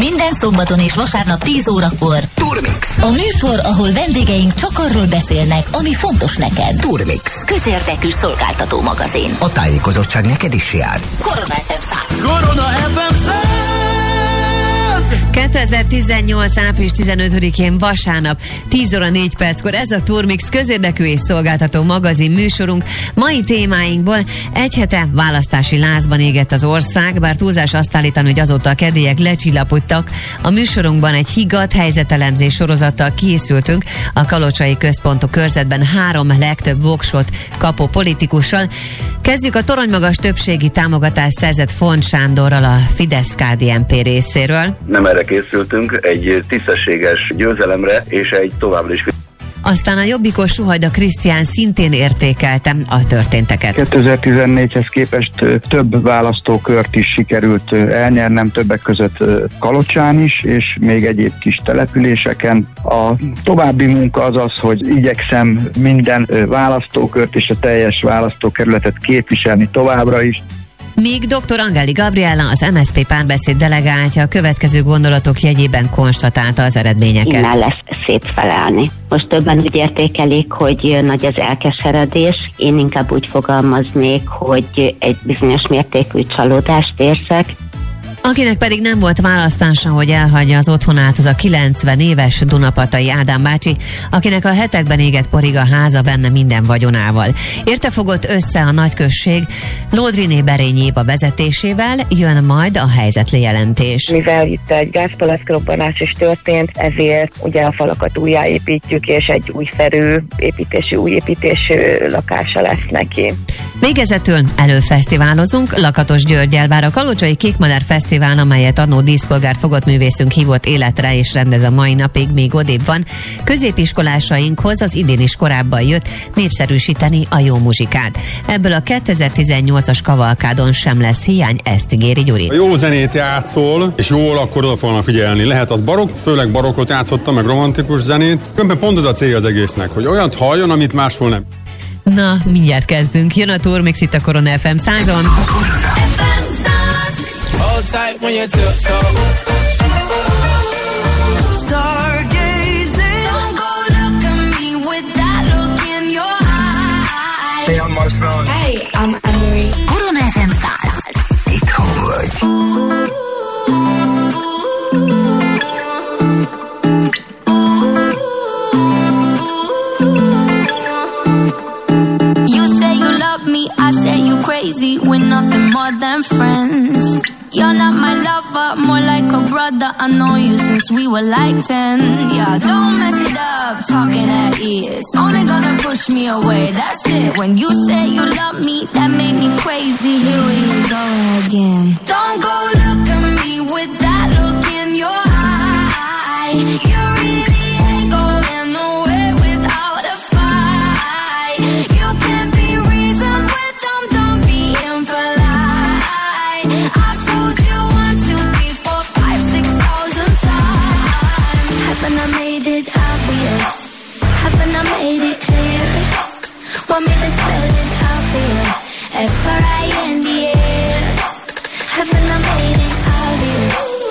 Minden szombaton és vasárnap 10 órakor Turmix. A műsor, ahol vendégeink csak arról beszélnek, ami fontos neked. Turmix. Közérdekű szolgáltató magazin. A tájékozottság neked is jár. Korona FM 100. Korona FM 100. 2018. április 15-én vasárnap 10 óra 4 perckor ez a Turmix közérdekű és szolgáltató magazin műsorunk. Mai témáinkból egy hete választási lázban égett az ország, bár túlzás azt állítani, hogy azóta a kedélyek lecsillapodtak. A műsorunkban egy higgadt helyzetelemzés sorozattal készültünk a Kalocsai Központú körzetben 3 legtöbb voksot kapó politikussal. Kezdjük a toronymagas többségi támogatást szerzett Font Sándorral a Fidesz-KDNP részéről. Nem erre készültünk, egy tisztességes győzelemre és egy továbbra is. Aztán a jobbikos Suhajda Krisztián szintén értékelte a történteket. 2014-hez képest több választókört is sikerült elnyernem, többek között Kalocsán is, és még egyéb kis településeken. A további munka az az, hogy igyekszem minden választókört és a teljes választókerületet képviselni továbbra is. Míg dr. Angeli Gabriella, az MSZP párbeszéd delegáltja a következő gondolatok jegyében konstatálta az eredményeket. Innen lesz szétfelelni. Most többen úgy értékelik, hogy nagy az elkeseredés. Én inkább úgy fogalmaznék, hogy egy bizonyos mértékű csalódást érzek. Akinek pedig nem volt választása, hogy elhagyja az otthonát, az a 90 éves Dunapatai Ádám bácsi, akinek a hetekben égett porig a háza benne minden vagyonával. Érte fogott össze a nagyközség Lódriné Berényi Éva vezetésével, jön majd a helyzetlejelentés. Mivel itt egy gázpalaszkrobbanás is történt, ezért ugye a falakat újjáépítjük, és egy újszerű új építésű lakása lesz neki. Végezetül előfesztiválozunk. Lakatos Györggyel vár a Kalocsai Kékmaler Fesztivál, amelyet annó díszpolgár fogott művészünk hívott életre és rendez a mai napig, még odébb van. Középiskolásainkhoz az idén is korábban jött népszerűsíteni a jó muzsikát. Ebből a 2018-as kavalkádon sem lesz hiány, ezt ígéri Gyuri. A jó zenét játszol, és jól, akkor oda fognak figyelni. Lehet az barokk, főleg barokkot játszottam, meg romantikus zenét. Különben pont az a célja az egésznek, hogy olyat halljon, amit máshol nem. Na, mindjárt kezdünk. Jön a Turmix itt a Korona FM 100-on. Hold tight when you tiptoe. Stargazing. Don't go look at me with that look in your eyes. Hey, I'm Marshmallow. Hey, I'm Emery. Korona FM 100. Itthon vagy. I say you crazy, we're nothing more than friends. You're not my lover, more like a brother. I know you since we were like 10. Yeah, don't mess it up, talking at ears. Only gonna push me away, that's it. When you say you love me, that made me crazy. Here we go again. Don't go look at me with that look in your eye. You really ain't going nowhere without a fight. You can't be reasoned with them, don't be impolite. I've told you 1, 2, 3, 4, 5, 6,000 times. Haven't I made it obvious? Haven't I made it clear? Want me to spell it out for you? F-R-I-N-D-S. Haven't I made it obvious?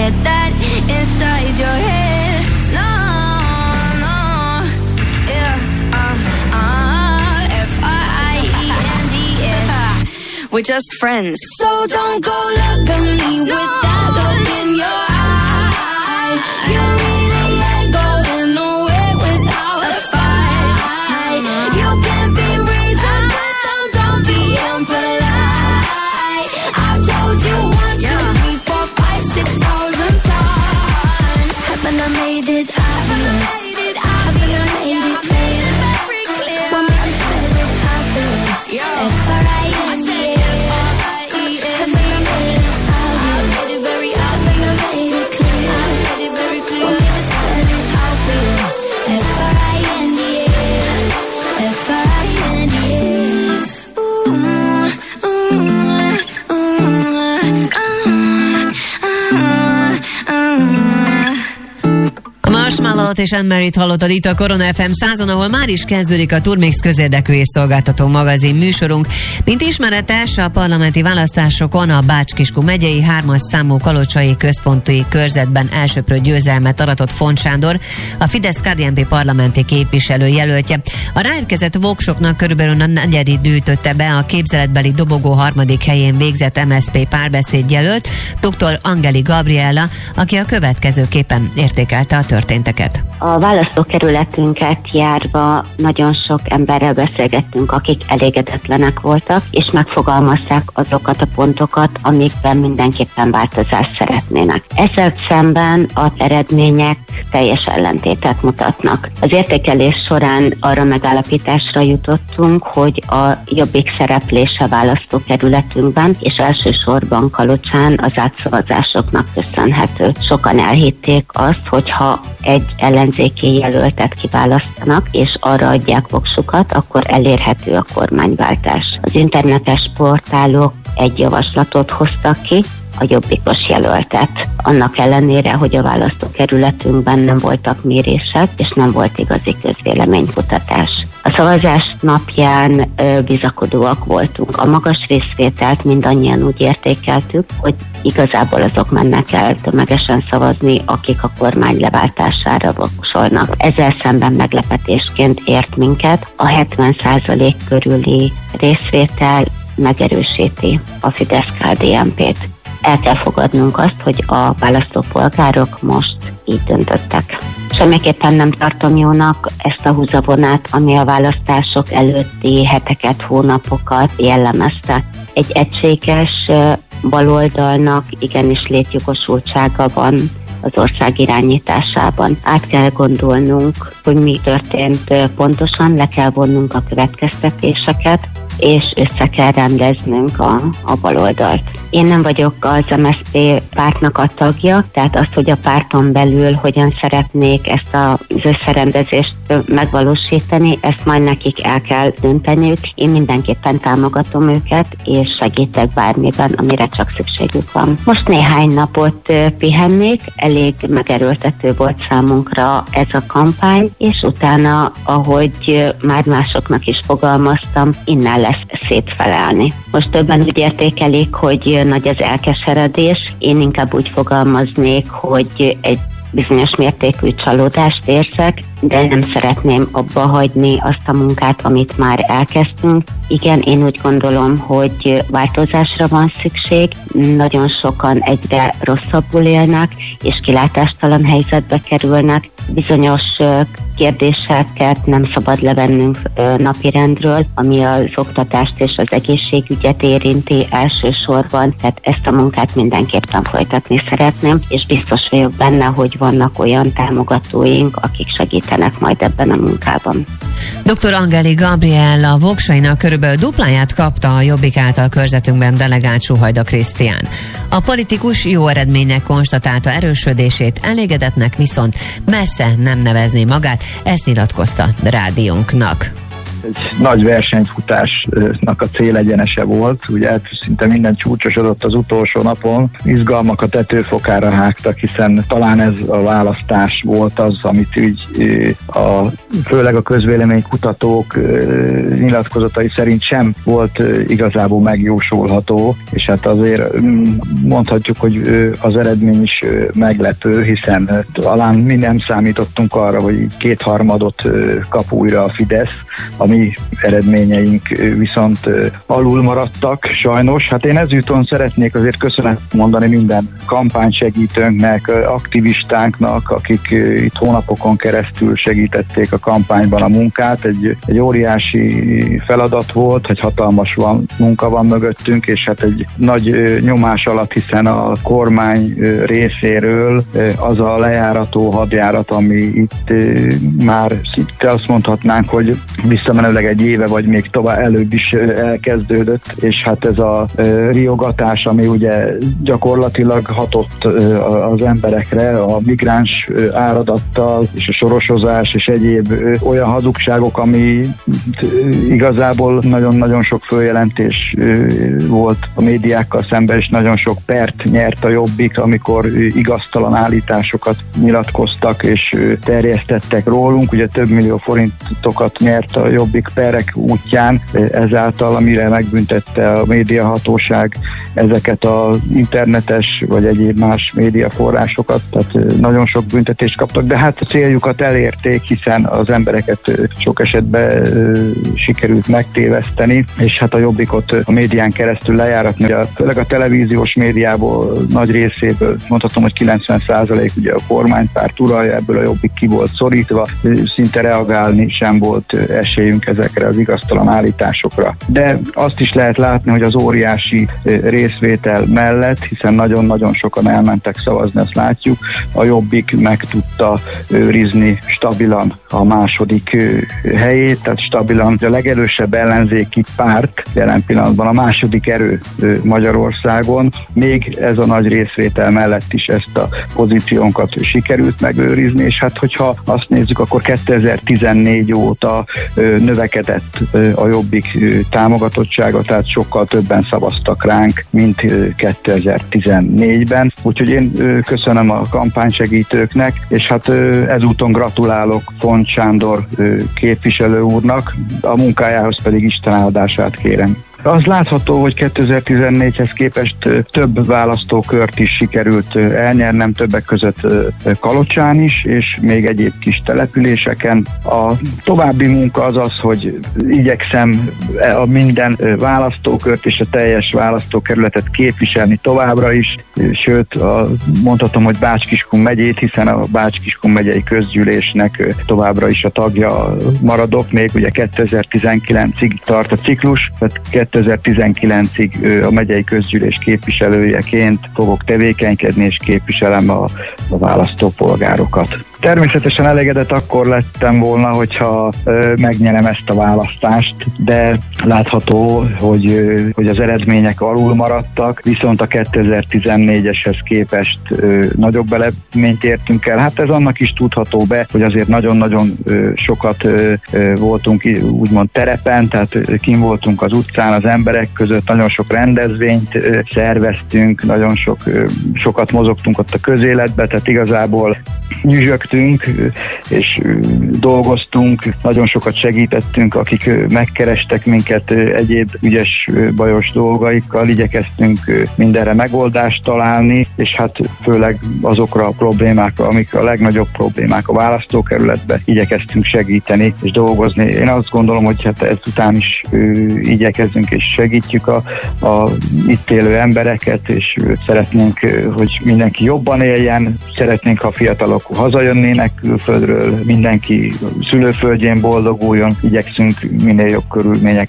get that inside your head. No, no, yeah, F-I-E-N-D-S. We're just friends. So don't go look at me with that look in your eye. You really ain't going nowhere without a fight. You can be reasoned, but don't be impolite. I've told you 1, 2, 3, 4, 5, 6,000 times. Haven't I made it obvious? Haven't I made it clear? Want me to spell it obvious? F-R-I-N-D-S. Marshmallow-t és Anne-Marie-t hallottad itt a Korona FM 100-on, ahol már is kezdődik a Turmix közérdekű és szolgáltató magazin műsorunk. Mint ismeretes, a parlamenti választásokon a Bács-Kiskun megyei 3-as számú kalocsai központi körzetben elsöprő győzelmet aratott Font Sándor, a Fidesz-KDNP parlamenti képviselő jelöltje. A ráérkezett voksoknak körülbelül a negyedik gyűjtötte be a képzeletbeli dobogó 3. helyén végzett MSZP párbeszéd jelölt, dr. Angeli Gabriella, aki a következőképpen értékelte a történteket. A választókerületünket járva nagyon sok emberrel beszélgettünk, akik elégedetlenek voltak, és megfogalmazták azokat a pontokat, amikben mindenképpen változást szeretnének. Ezzel szemben az eredmények teljes ellentétet mutatnak. Az értékelés során arra megállapításra jutottunk, hogy a Jobbik szereplése választókerületünkben, és elsősorban Kalocsán az átszavazásoknak köszönhető. Sokan elhitték azt, hogyha egy ellenzéki jelöltet kiválasztanak, és arra adják voksukat, akkor elérhető a kormányváltás. Az internetes portálok egy javaslatot hoztak ki, a jobbikos jelöltet. Annak ellenére, hogy a választókerületünkben nem voltak mérések, és nem volt igazi közvéleménykutatás. A szavazás napján bizakodóak voltunk. A magas részvételt mindannyian úgy értékeltük, hogy igazából azok mennek el tömegesen szavazni, akik a kormány leváltására voksolnak. Ezzel szemben meglepetésként ért minket a 70% körüli részvétel megerősíti a Fidesz-KDNP-t. El kell fogadnunk azt, hogy a választópolgárok most így döntöttek. Semmiképpen nem tartom jónak ezt a húzavonát, ami a választások előtti heteket, hónapokat jellemezte. Egy egységes baloldalnak igenis létjogosultsága van az ország irányításában. Át kell gondolnunk, hogy mi történt pontosan, le kell vonnunk a következtetéseket, és össze kell rendeznünk a baloldalt. Én nem vagyok az MSZP pártnak a tagja, tehát azt, hogy a párton belül hogyan szeretnék ezt az összerendezést megvalósítani, ezt majd nekik el kell dönteniük. Én mindenképpen támogatom őket, és segítek bármiben, amire csak szükségük van. Most néhány napot pihennék, elég megerőltető volt számunkra ez a kampány, és utána, ahogy már másoknak is fogalmaztam, innen lesz szép felállni. Most többen úgy értékelik, hogy nagy az elkeseredés. Én inkább úgy fogalmaznék, hogy egy bizonyos mértékű csalódást érzek, de nem szeretném abba hagyni azt a munkát, amit már elkezdtünk. Igen, én úgy gondolom, hogy változásra van szükség. Nagyon sokan egyre rosszabbul élnek, és kilátástalan helyzetbe kerülnek. Bizonyos kérdéseket nem szabad levennünk napirendről, ami az oktatást és az egészségügyet érinti elsősorban, tehát ezt a munkát mindenképpen folytatni szeretném, és biztos vagyok benne, hogy vannak olyan támogatóink, akik segítenek majd ebben a munkában. Dr. Angeli Gabriella voksainak körülbelül dupláját kapta a Jobbik által körzetünkben delegált Suhajda Krisztián. A politikus jó eredménynek konstatálta erősödését, elégedetnek viszont messze nem nevezné magát, ezt nyilatkozta rádiónknak. egy nagy versenyfutásnak a célegyenese volt, ugye szinte minden csúcsosodott az utolsó napon, izgalmak a tetőfokára hágtak, hiszen talán ez a választás volt az, amit így főleg a közvéleménykutatók nyilatkozatai szerint sem volt igazából megjósolható, és hát azért mondhatjuk, hogy az eredmény is meglepő, hiszen talán mi nem számítottunk arra, hogy 2/3 kap újra a Fidesz, a mi eredményeink viszont alul maradtak sajnos. Hát én ezúton szeretnék azért köszönet mondani minden kampánysegítőnknek, aktivistánknak, akik itt hónapokon keresztül segítették a kampányban a munkát. Egy óriási feladat volt, egy hatalmas munka van mögöttünk, és hát egy nagy nyomás alatt, hiszen a kormány részéről az a lejárató hadjárat, ami itt már szinte azt mondhatnánk, hogy visszamenőleg egy éve, vagy még tovább előbb is elkezdődött, és hát ez a riogatás, ami ugye gyakorlatilag hatott az emberekre, a migráns áradattal, és a sorosozás, és egyéb olyan hazugságok, ami igazából nagyon-nagyon sok följelentés volt a médiákkal szemben, és nagyon sok pert nyert a Jobbik, amikor igaztalan állításokat nyilatkoztak, és terjesztettek rólunk. Ugye több millió forintokat nyert a Jobbik perek útján, ezáltal, amire megbüntette a médiahatóság ezeket az internetes vagy egyéb más médiaforrásokat, tehát nagyon sok büntetést kaptak, de hát a céljukat elérték, hiszen az embereket sok esetben sikerült megtéveszteni, és hát a Jobbikot a médián keresztül lejáratni. Főleg a televíziós médiából nagy részéből mondhatom, hogy 90% ugye a kormánypárt uralja, ebből a Jobbik ki volt szorítva, szinte reagálni sem volt esélyünk ezekre az igaztalan állításokra. De azt is lehet látni, hogy az óriási részvétel mellett, hiszen nagyon-nagyon sokan elmentek szavazni, azt látjuk, a Jobbik meg tudta őrizni stabilan a második helyét, tehát stabilan a legerősebb ellenzéki párt jelen pillanatban a második erő Magyarországon. Még ez a nagy részvétel mellett is ezt a pozíciónkat sikerült megőrizni, és hát hogyha azt nézzük, akkor 2014 óta növekedett a Jobbik támogatottsága, tehát sokkal többen szavaztak ránk, mint 2014-ben. Úgyhogy én köszönöm a kampánysegítőknek, és hát ezúton gratulálok Font Sándor képviselő úrnak, a munkájához pedig Isten áldását kérem. Az látható, hogy 2014-hez képest több választókört is sikerült elnyernem, többek között Kalocsán is, és még egyéb kis településeken. A további munka az az, hogy igyekszem a minden választókört és a teljes választókerületet képviselni továbbra is, sőt, mondhatom, hogy Bács-Kiskun megyét, hiszen a Bács-Kiskun megyei közgyűlésnek továbbra is a tagja maradok, még ugye 2019-ig tart a ciklus, tehát 2019-ig a megyei közgyűlés képviselőjeként fogok tevékenykedni, és képviselem a választópolgárokat. Természetesen elégedett akkor lettem volna, hogyha megnyerem ezt a választást, de látható, hogy az eredmények alul maradtak, viszont a 2014-eshez képest nagyobb eredményt értünk el. Hát ez annak is tudható be, hogy azért nagyon-nagyon sokat voltunk úgymond terepen, tehát kim voltunk az utcán az emberek között, nagyon sok rendezvényt szerveztünk, nagyon sokat mozogtunk ott a közéletbe, tehát igazából nyüzsögtünk és dolgoztunk, nagyon sokat segítettünk, akik megkerestek minket egyéb ügyes, bajos dolgaikkal, igyekeztünk mindenre megoldást találni, és hát főleg azokra a problémákra, amik a legnagyobb problémák a választókerületben, igyekeztünk segíteni és dolgozni. Én azt gondolom, hogy hát ezután is igyekezzünk és segítjük a itt élő embereket, és szeretnénk, hogy mindenki jobban éljen, szeretnénk, ha fiatalok hazajönnének külföldről, mindenki szülőföldjén boldoguljon, igyekszünk minél jobb körülményeket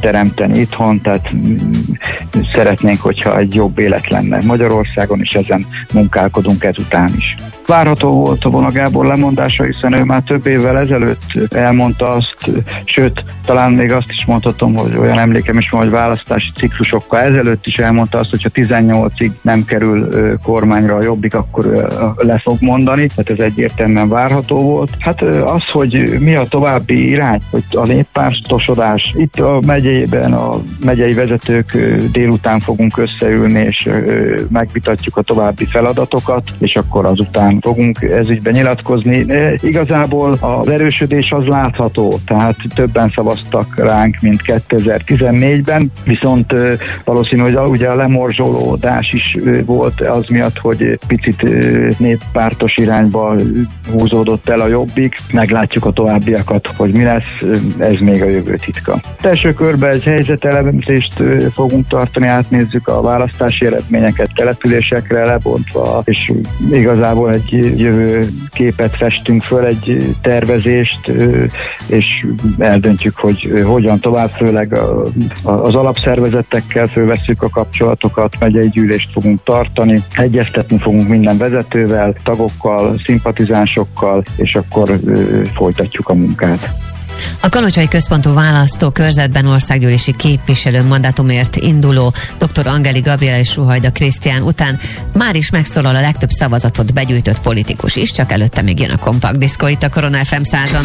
teremteni itthon, tehát szeretnénk, hogyha egy jobb élet lenne Magyarországon, és ezen munkálkodunk ezután is. Várható volt a Vona Gábor lemondása, hiszen ő már több évvel ezelőtt elmondta azt, sőt, talán még azt is mondhatom, hogy olyan emlékem is van, hogy választási ciklusokkal ezelőtt is elmondta azt, hogyha 18-ig nem kerül kormányra a Jobbik, akkor le fog mondani, tehát ez egyértelműen várható volt. Hát az, hogy mi a további irány, hogy a néppártosodás, itt a megyében a megyei vezetők délután fogunk összeülni, és megvitatjuk a további feladatokat, és akkor azután fogunk ezügyben nyilatkozni. Igazából az erősödés az látható, tehát többen szavaztak ránk, mint 2014-ben, viszont valószínű, hogy ugye a lemorzsolódás is volt az miatt, hogy picit néppártos irányba húzódott el a Jobbik. Meglátjuk a továbbiakat, hogy mi lesz, ez még a jövő titka. Első körben egy helyzetelemzést fogunk tartani, átnézzük a választási eredményeket településekre lebontva, és igazából egy jövő képet festünk föl, egy tervezést, és eldöntjük, hogy hogyan tovább, főleg az alapszervezetekkel fölvesszük a kapcsolatokat, megyei gyűlést fogunk tartani, egyeztetni fogunk minden vezetővel, tagokkal, szimpatizánsokkal, és akkor folytatjuk a munkát. A Kalocsai Központú Választókörzetben országgyűlési képviselő mandátumért induló dr. Angeli Gabriela és Suhajda Krisztián után már is megszólal a legtöbb szavazatot begyűjtött politikus is, csak előtte még jön a Kompakt Diszkó itt a Korona FM 100-on.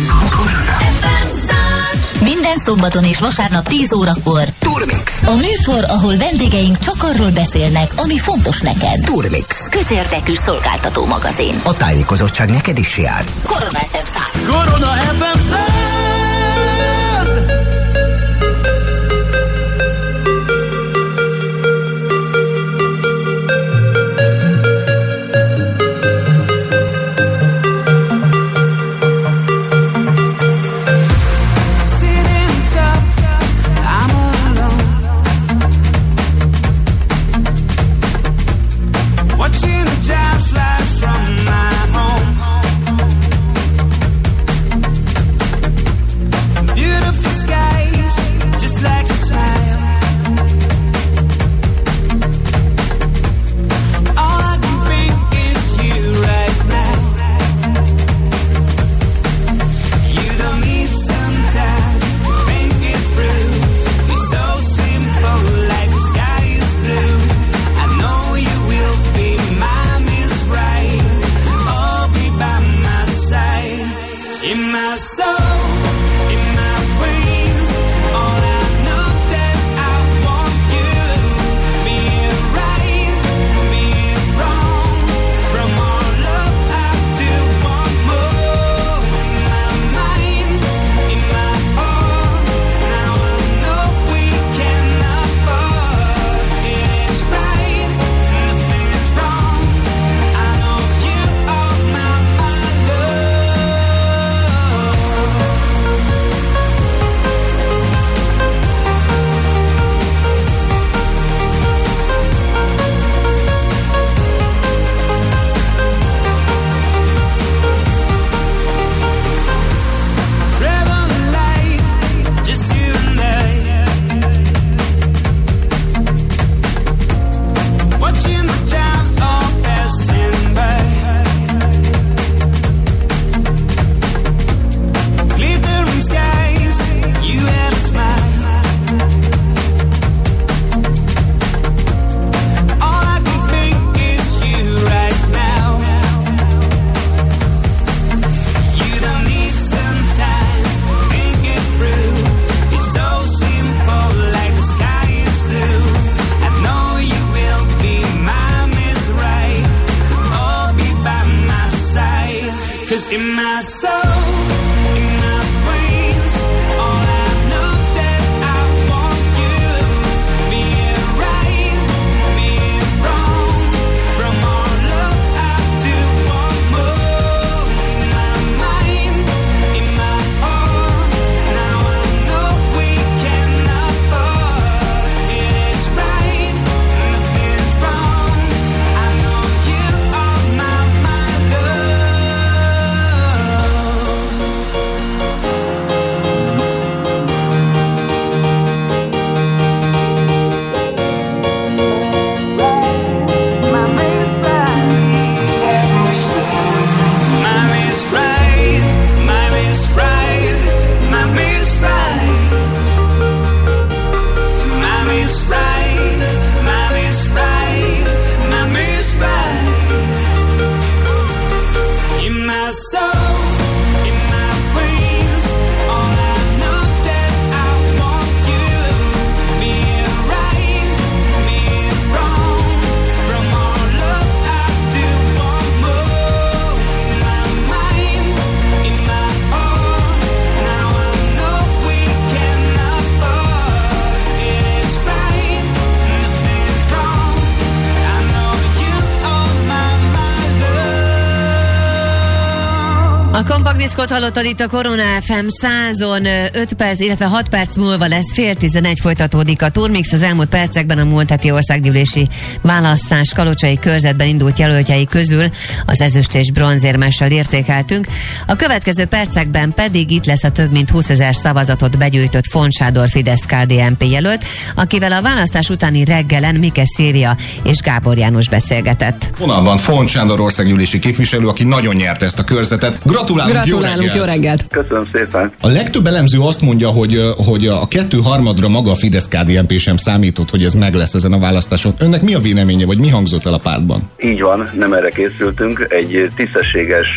Minden szombaton és vasárnap 10 órakor Turmix. A műsor, ahol vendégeink csak arról beszélnek, ami fontos neked. Turmix. Közérdekű szolgáltató magazin. A tájékozottság neked is jár. Korona FM 100. Korona FM 100. A Kompakt Diszkót hallottad itt a Korona FM 100-on, 5 perc, illetve 6 perc múlva lesz, 10:11 folytatódik a Turmix. Az elmúlt percekben a múlt heti országgyűlési választás kalocsai körzetben indult jelöltjei közül az ezüst és bronzérmessel értékeltünk. A következő percekben pedig itt lesz a több mint 20 000 szavazatot begyűjtött Font Sándor Fidesz-KDNP jelölt, akivel a választás utáni reggelen Mike Szilvia és Gábor János beszélgetett. Vonalban Font Sándor országgyűlési képviselő, aki nagyon nyerte ezt a körzetet. Gratulálunk, jó reggelt! Köszönöm szépen! A legtöbb elemző azt mondja, hogy a 2/3 maga a Fidesz-KDNP sem számított, hogy ez meg lesz ezen a választáson. Önnek mi a véleménye, vagy mi hangzott el a pártban? Így van, nem erre készültünk, egy tisztességes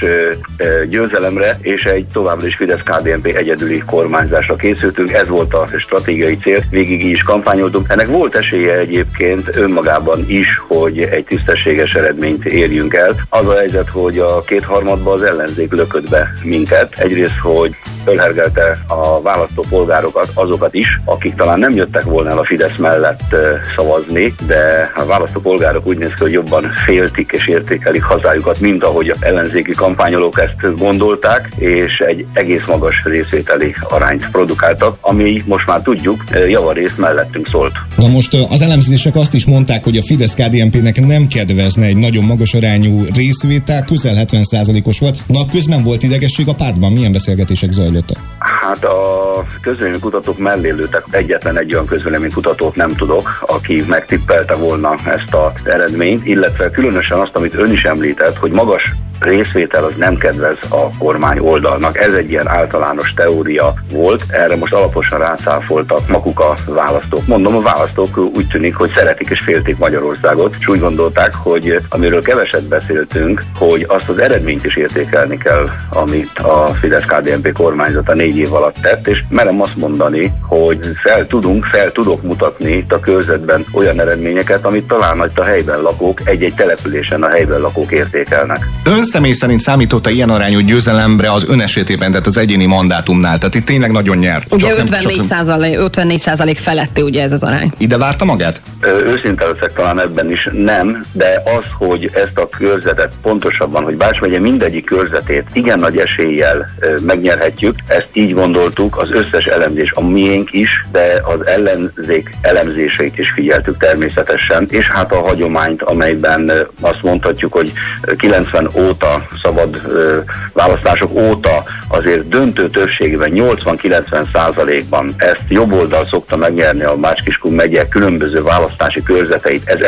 győzelemre és egy továbbra is Fidesz-KDNP egyedüli kormányzásra készültünk. Ez volt a stratégiai cél, végig is kampányoltunk. Ennek volt esélye egyébként önmagában is, hogy egy tisztességes eredményt érjünk el. Az a helyzet, hogy a 2/3 az ellenzék lökött be minket. Egyrészt, hogy fölhergelte a választópolgárokat, azokat is, akik talán nem jöttek volna el a Fidesz mellett szavazni, de a választópolgárok úgy néz ki, hogy jobban féltik és értékelik hazájukat, mint ahogy az ellenzéki kampányolók ezt gondolták, és egy egész magas részvételi arányt produkáltak, ami most már tudjuk, javarészt mellettünk szólt. Na most az elemzések azt is mondták, hogy a Fidesz-KDNP-nek nem kedvezne egy nagyon magas arányú részvétel, közel 70%-os volt. Napközben volt idegesség a pártban? Milyen beszélgetések zajlottak? Hát a közvéleménykutatók mellé lőttek. Egyetlen egy olyan közvéleménykutatót nem tudok, aki megtippelte volna ezt az eredményt, illetve különösen azt, amit ön is említett, hogy magas részvétel az nem kedvez a kormány oldalnak. Ez egy ilyen általános teória volt, erre most alaposan rácáfoltak maguk a választók. Mondom, a választók úgy tűnik, hogy szeretik és félték Magyarországot, és úgy gondolták, hogy amiről keveset beszéltünk, hogy azt az eredményt is értékelni kell, amit a Fidesz-KDNP kormányzata 4 év alatt tett, és merem azt mondani, hogy fel tudok mutatni itt a körzetben olyan eredményeket, amit talán a helyben lakók, egy-egy településen a helyben lakók értékelnek. Ön személy szerint számított-e ilyen arányú győzelemre az ön esetében, tehát az egyéni mandátumnál? Tehát itt tényleg nagyon nyert. Ugye 54% feletti ugye ez az arány. Ide várta magát? Őszinte leszek, talán ebben is nem, de az, hogy ezt a körzetet pontosabban, hogy Bács megye mindegyik körzetét igen nagy eséllyel megnyerhetjük, ezt így gondoltuk, az összes elemzés, a miénk is, de az ellenzék elemzéseit is figyeltük természetesen, és hát a hagyományt, amelyben azt mondhatjuk, hogy 90 óta, szabad választások óta azért döntő többségben, 80-90%-ban ezt jobb oldal szokta megnyerni a Bács-Kiskun megye különböző választási körzeteit. Ez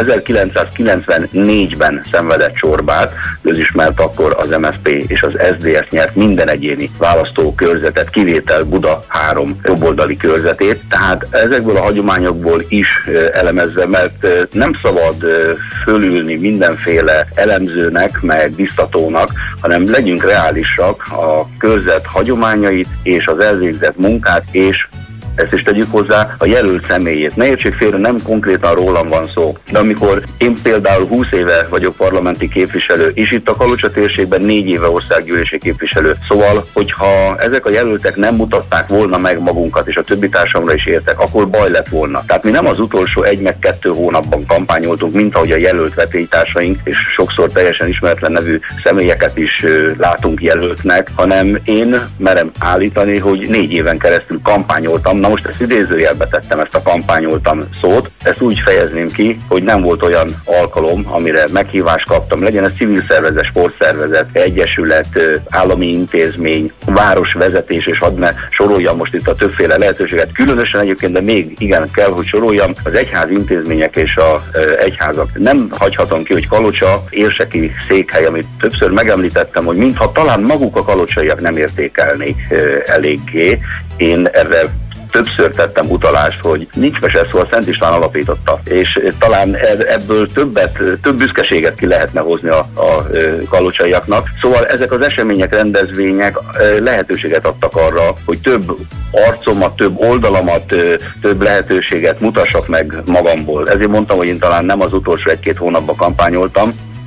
1994-ben szenvedett csorbát, közismert akkor az MSZP és az SZDSZ nyert minden egyéni választókörzetet, kivétel Buda 3 jobboldali körzetét. Tehát ezekből a hagyományokból is elemezve, mert nem szabad fölülni mindenféle elemzőnek, meg biztatónak, hanem legyünk reálisak, a körzet hagyományait és az elvégzett munkát, és ezt is tegyük hozzá, a jelölt személyét. Ne értsék félre, nem konkrétan rólam van szó. De amikor én például 20 éve vagyok parlamenti képviselő, és itt a Kalocsa térségben 4 éve országgyűlési képviselő. Szóval, hogyha ezek a jelöltek nem mutatták volna meg magunkat, és a többi társamra is értek, akkor baj lett volna. Tehát mi nem az utolsó 1 meg 2 hónapban kampányoltunk, mint ahogy a jelölt vetélytársaink, és sokszor teljesen ismeretlen nevű személyeket is látunk jelöltnek, hanem én merem állítani, hogy 4 éven keresztül kampányoltam. Na most ezt idézőjelbe tettem, ezt a kampányoltam szót, ezt úgy fejezném ki, hogy nem volt olyan alkalom, amire meghívást kaptam, legyen ez civil szervezet, sportszervezet, egyesület, állami intézmény, városvezetés, és hadd ne soroljam most itt a többféle lehetőséget. Különösen egyébként, de még igen kell, hogy soroljam, az egyház intézmények és az egyházak. Nem hagyhatom ki, hogy Kalocsa érseki székhely, amit többször megemlítettem, hogy mintha talán maguk a kalocsaiak nem értékelnék eléggé. Én erre többször tettem utalást, hogy nincs mese szó, a Szent István alapította, és talán ebből több büszkeséget ki lehetne hozni a kalocsaiaknak. Szóval ezek az események, rendezvények lehetőséget adtak arra, hogy több arcomat, több oldalamat, több lehetőséget mutassak meg magamból. Ezért mondtam, hogy én talán nem az utolsó 1-2 hónapban kampányoltam,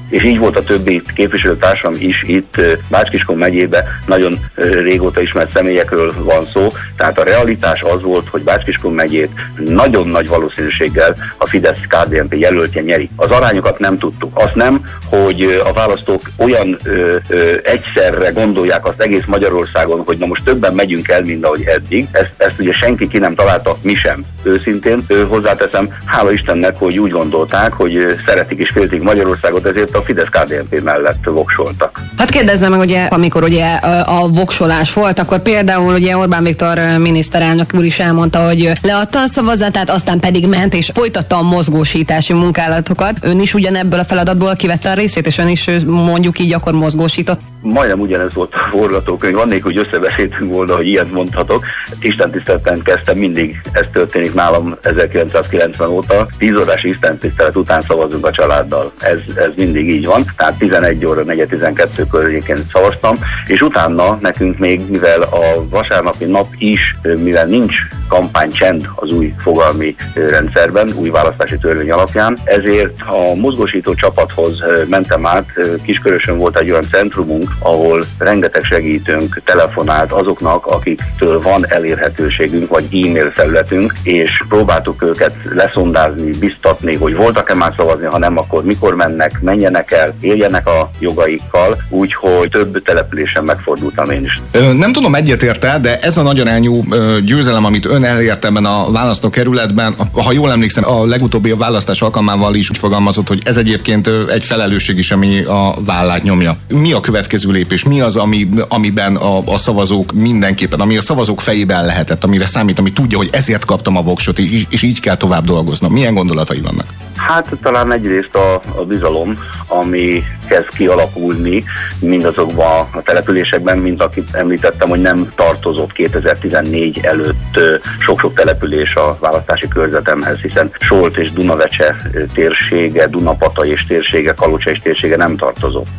És így volt a többi képviselőtársam is itt Bács-Kiskun megyében, nagyon régóta ismert személyekről van szó, tehát a realitás az volt, hogy Bács-Kiskun megyét nagyon nagy valószínűséggel a Fidesz-KDNP jelöltje nyeri. Az arányokat nem tudtuk. Azt nem, hogy a választók olyan egyszerre gondolják azt egész Magyarországon, hogy na most többen megyünk el, mint ahogy eddig. Ezt ugye senki ki nem találta, mi sem. Őszintén hozzáteszem, hála Istennek, hogy úgy gondolták, hogy szeretik és féltik Magyarországot, ezért a Fidesz-KDNP mellett voksoltak. Hát kérdezzem meg, ugye, amikor ugye a voksolás volt, akkor például ugye Orbán Viktor miniszterelnök úr is elmondta, hogy leadta a szavazatát, aztán pedig ment és folytatta a mozgósítási munkálatokat. Ön is ugyanebből a feladatból kivette a részét, és ön is mondjuk így akkor mozgósított? Majdnem ugyanez volt a forgatókönyv, annélkül, hogy összebeszéltünk volna, hogy ilyet mondhatok. Istentiszteleten kezdtem, mindig ez történik nálam 1990 óta. 10 órás istentisztelet után szavazunk a családdal. Ez mindig így van. Tehát 11 óra 4-12 környékén szavaztam, és utána nekünk még, mivel a vasárnapi nap is, mivel nincs kampánycsend az új fogalmi rendszerben, új választási törvény alapján, ezért a mozgósító csapathoz mentem át. Kiskörösön volt egy olyan centrumunk, ahol rengeteg segítőnk telefonált azoknak, akiktől van elérhetőségünk, vagy e-mail felületünk, és próbáltuk őket leszondázni, biztatni, hogy voltak-e már szavazni, ha nem, akkor mikor menjenek el, éljenek a jogaikkal, úgyhogy több településen megfordultam én is. Nem tudom, egyetért-e, de ez a nagy arányú győzelem, amit ön elért ebben a választókerületben, ha jól emlékszem, a legutóbbi választás alkalmával is úgy fogalmazott, hogy ez egyébként egy felelősség is, ami a vállát nyomja. Mi a következő lépés? Mi az, amiben a szavazók mindenképpen, ami a szavazók fejében lehetett, amire számít, ami tudja, hogy ezért kaptam a voksot, és így kell tovább dolgoznom? Milyen gondolatai vannak? Hát talán egyrészt a bizalom, ami kezd kialakulni mindazokban a településekben, mint akit említettem, hogy nem tartozott 2014 előtt sok-sok település a választási körzetemhez, hiszen Solt és Dunavecse térsége, Dunapata és térsége, Kalocsa és térsége nem tartozott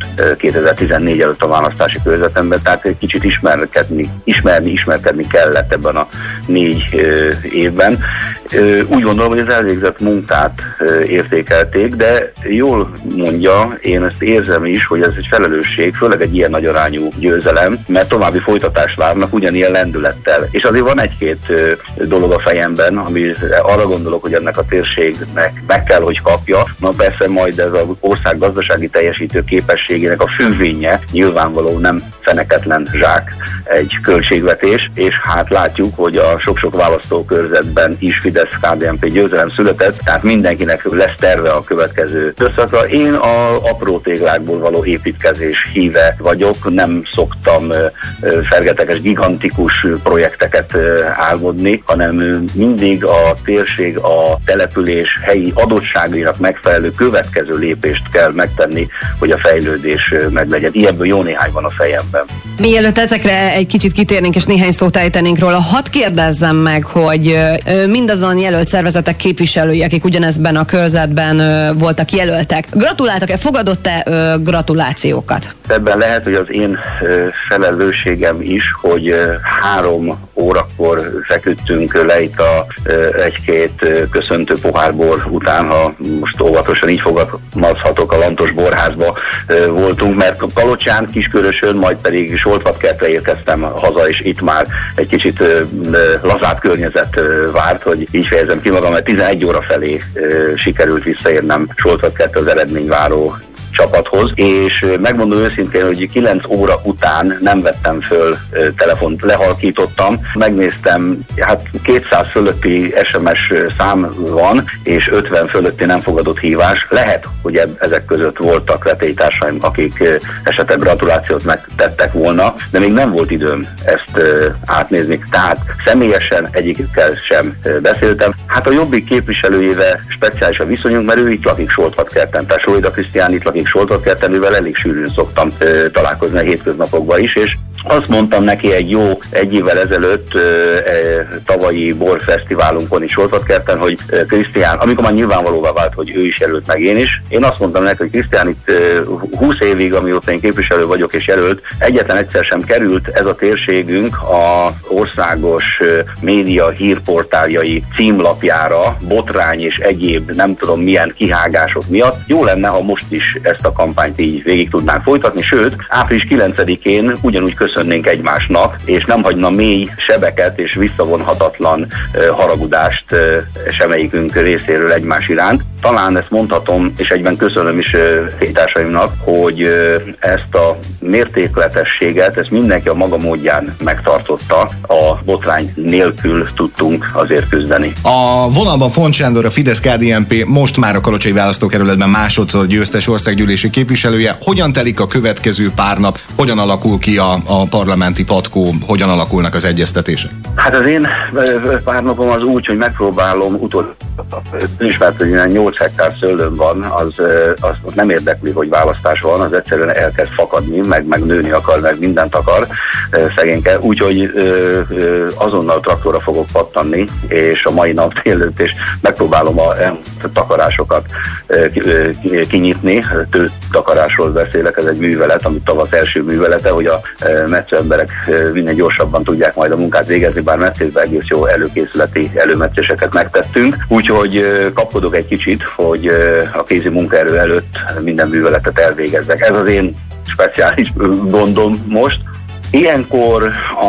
2014 előtt a választási körzetemben, tehát egy kicsit ismerkedni kellett ebben a 4 évben. Úgy gondolom, hogy az elvégzett munkát értékelték, de jól mondja, én ezt érzem is, hogy ez egy felelősség, főleg egy ilyen nagy arányú győzelem, mert további folytatást várnak ugyanilyen lendülettel. És azért van egy-két dolog a fejemben, ami arra gondolok, hogy ennek a térségnek meg kell, hogy kapja. Na persze majd ez az ország gazdasági teljesítő képességének a függvénye, nyilvánvaló nem feneketlen zsák egy költségvetés, és hát látjuk, hogy a sok-sok választókörzetben is Fidesz-KDNP győzelem született, tehát mindenkinek lesz terve a következő időszakra. Én a apró téglákból való építkezés híve vagyok, nem szoktam fergeteges, gigantikus projekteket álmodni, hanem mindig a térség, a település helyi adottságainak megfelelő következő lépést kell megtenni, hogy a fejlődés meglegyen. Ilyenből jó néhány van a fejemben. Mielőtt ezekre egy kicsit kitérnénk és néhány szót ejtenénk róla, hadd kérdezzem meg, hogy mindazon jelölt szervezetek képviselői, akik ugyanezben a körzetben voltak jelöltek, gratuláltak-e, fogadott-e gratulációkat? Ebben lehet, hogy az én felelősségem is, hogy 3 órakor feküdtünk le itt egy-két köszöntő pohárbor után, ha most óvatosan így fogalmazhatok, a Lantos Borházba voltunk, mert Kalocsán, Kiskörösön, majd pedig Soltvatkertre érkeztem haza, és itt már egy kicsit lazább környezet várt, hogy így fejezem ki magam, mert 11 óra felé sikerült visszaérnem Soltvatkertre az eredményváró csapathoz, és megmondom őszintén, hogy 9 óra után nem vettem föl telefont, lehalkítottam, megnéztem, hát 200 fölötti SMS szám van, és 50 fölötti nem fogadott hívás. Lehet, hogy ezek között voltak vetélytársaim, akik esetleg gratulációt megtettek volna, de még nem volt időm ezt átnézni. Tehát személyesen egyikükkel sem beszéltem. Hát a Jobbik képviselőjével speciális a viszonyunk, mert ő itt lakik Soltvatkerten, tehát Solida Krisztián itt lakik Soltvatkerten, mivel elég sűrűn szoktam találkozni a hétköznapokban is, és Azt mondtam neki egy évvel ezelőtt tavalyi borfesztiválunkon is Oltvatkerten, hogy Krisztián, amikor már nyilvánvalóvá vált, hogy ő is jelölt, meg én is, én azt mondtam neki, hogy Krisztián, itt 20 évig, amióta én képviselő vagyok és jelölt, egyetlen egyszer sem került ez a térségünk az országos média hírportáljai címlapjára, botrány és egyéb nem tudom milyen kihágások miatt. Jó lenne, ha most is ezt a kampányt így végig tudnánk folytatni, sőt, április 9-én ugyanúgy köszönnénk egymásnak, és nem hagyna mély sebeket és visszavonhatatlan haragudást semmelyikünk részéről egymás iránt. Talán ezt mondhatom, és egyben köszönöm is társaimnak, hogy ezt a mértékletességet, ezt mindenki a maga módján megtartotta, a botrány nélkül tudtunk azért küzdeni. A vonalban Font Sándor, a Fidesz-KDNP most már a kalocsai választókerületben másodszor győztes országgyűlési képviselője. Hogyan telik a következő pár nap? Hogyan alakul ki a parlamenti patkó? Hogyan alakulnak az egyeztetések? Hát az én pár napom az úgy, hogy megpróbálom ismert, hogy 8 hektár szőlőm van, az nem érdekli, hogy választás van, az egyszerűen elkezd fakadni, meg nőni akar, meg mindent akar szegényke, úgyhogy azonnal traktorra fogok pattanni, és a mai nap délelőtt, és megpróbálom a takarásokat kinyitni, tőtakarásról beszélek, ez egy művelet, amit tavasz első művelete, hogy a metsző emberek minél gyorsabban tudják majd a munkát végezni, bár meccésben egész jó előkészületi előmeccéseket megtettünk, úgyhogy kapkodok egy kicsit, hogy a kézi munkaerő előtt minden műveletet elvégezzek. Ez az én speciális gondom most. Ilyenkor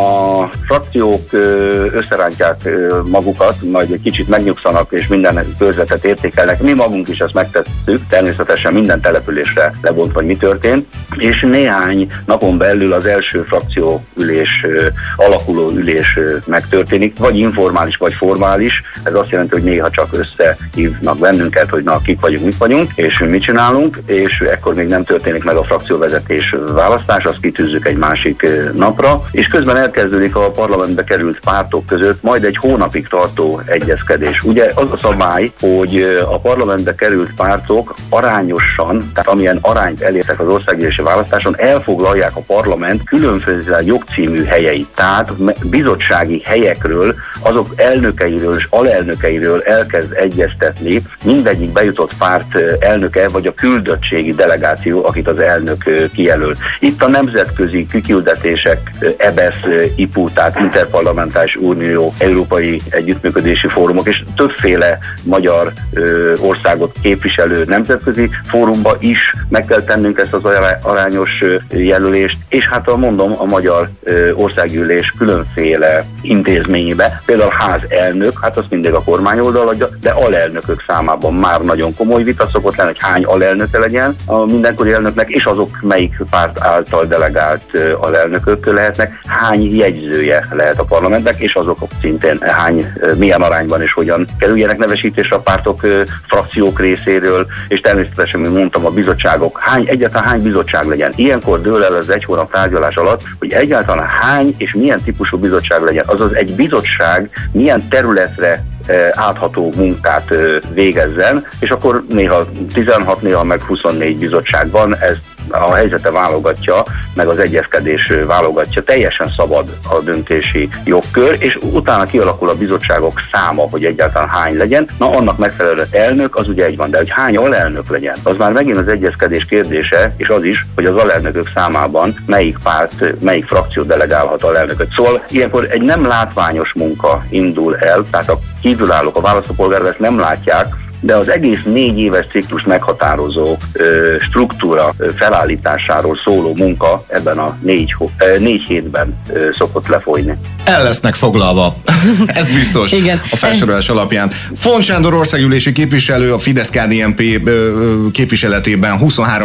a frakciók összerántják magukat, majd egy kicsit megnyugszanak és minden körzetet értékelnek. Mi magunk is ezt megtesszük, természetesen minden településre lebontva, hogy mi történt, és néhány napon belül az első frakcióülés, alakuló ülés megtörténik, vagy informális, vagy formális. Ez azt jelenti, hogy néha csak összehívnak bennünket, hogy na, kik vagyunk, mit vagyunk, és mit csinálunk, és ekkor még nem történik meg a frakcióvezetés választás, azt kitűzzük egy másik napra, és közben elkezdődik a parlamentbe került pártok között majd egy hónapig tartó egyezkedés. Ugye az a szabály, hogy a parlamentbe került pártok arányosan, tehát amilyen arányt elértek az országgyűlési választáson, elfoglalják a parlament különféle jogcímű helyeit. Tehát bizottsági helyekről, azok elnökeiről és alelnökeiről elkezd egyeztetni mindegyik bejutott párt elnöke, vagy a küldöttségi delegáció, akit az elnök kijelöl. Itt a nemzetközi kiküldetések, EBESZ, IPU, tehát Interparlamentáris Unió, Európai Együttműködési Fórumok, és többféle magyar országot képviselő nemzetközi fórumba is meg kell tennünk ezt az arányos jelölést, és hát mondom, a magyar országgyűlés különféle intézményébe, például házelnök, hát azt mindig a kormányoldal adja, de alelnökök számában már nagyon komoly vita szokott lenni, hogy hány alelnöke legyen a mindenkori elnöknek, és azok melyik párt által delegált alelnökök lehetnek, hány jegyzője lehet a parlamentnek, és azok szintén milyen arányban és hogyan kerüljenek nevesítésre a pártok, frakciók részéről, és természetesen, mint mondtam, a bizottságok, egyáltalán hány bizottság legyen. Ilyenkor dől el az egy hónap tárgyalás alatt, hogy egyáltalán hány és milyen típusú bizottság legyen. Azaz egy bizottság milyen területre átható munkát végezzen, és akkor néha 16, néha meg 24 bizottság van, ez a helyzete válogatja, meg az egyezkedés válogatja, teljesen szabad a döntési jogkör, és utána kialakul a bizottságok száma, hogy egyáltalán hány legyen. Na, annak megfelelő elnök, az ugye egy van, de hogy hány alelnök legyen, az már megint az egyezkedés kérdése, és az is, hogy az alelnökök számában melyik párt, melyik frakció delegálhat alelnököt. Szóval ilyenkor egy nem látványos munka indul el, tehát a kívülállók, a választópolgárok ezt nem látják, de az egész 4 éves ciklus meghatározó struktúra felállításáról szóló munka ebben a 4 hétben szokott lefolyni. El lesznek foglalva. Ez biztos. Igen. A felsorolás alapján. Font Sándor országgyűlési képviselő a Fidesz-KDNP képviseletében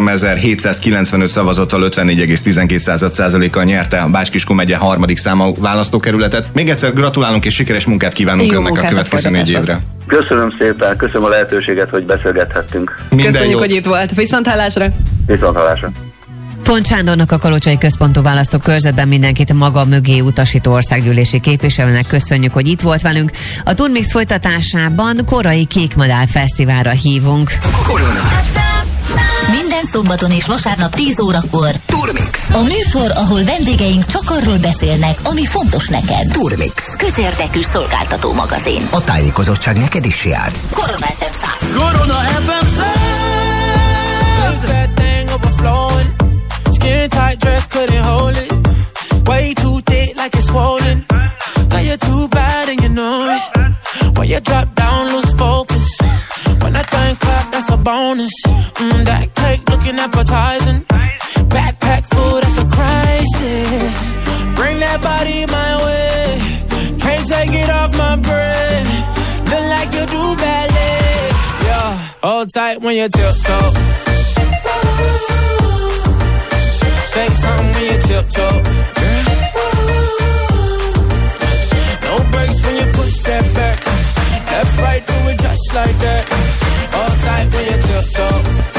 23.795 szavazattal 54,12%-kal nyerte a Bács-Kiskun megye 3. számú választókerületet. Még egyszer gratulálunk és sikeres munkát kívánunk önnek a következő 4 évre. Köszönöm szépen, köszönöm a lehetőséget, hogy beszélgethettünk. Köszönjük, hogy itt volt. Viszonthallásra! Viszonthallásra! Font Sándornak, a Kalocsai Központú Választókörzetben mindenkit maga mögé utasító országgyűlési képviselőnek köszönjük, hogy itt volt velünk. A Turmix folytatásában korai Kékmadár Fesztiválra hívunk. Minden szombaton és vasárnap 10 órakor Turmix. A műsor, ahol vendégeink csak arról beszélnek, ami fontos neked. Turmix. Közérdekű szolgáltató magazin. A tájékozottság neked is jár. Korona FM 100. Korona FM 100. That thing overflowing. Skin tight dress couldn't hold it. Way too thick like it's swollen. Now you're too bad and you know it. When you drop down, lose focus. When that thing clap, that's a bonus. That cake looking appetizing. Backpack full, that's a crisis. Bring that body my way. Can't take it off my brain. Look like you do ballet. Yeah, hold tight when you tiptoe. Say something when you tiptoe. No breaks when you push that back. Left, right, do it just like that. Hold tight when you tiptoe.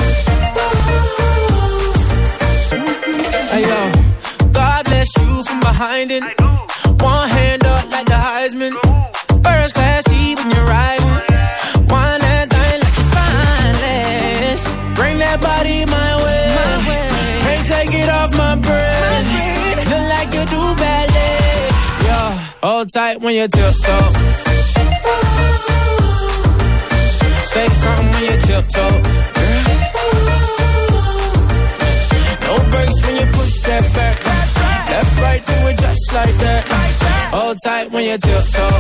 Hey yo, God bless you from behind it. One hand up like the Heisman. First class seat when you're riding. One that thing like it's spineless. Bring that body my way. Can't take it off my brain. Look like you do ballet. Yeah, hold tight when you tiptoe. Say something when you tiptoe. No breaks when you push that back. Left, right, do it just like that. Hold tight when you tiptoe.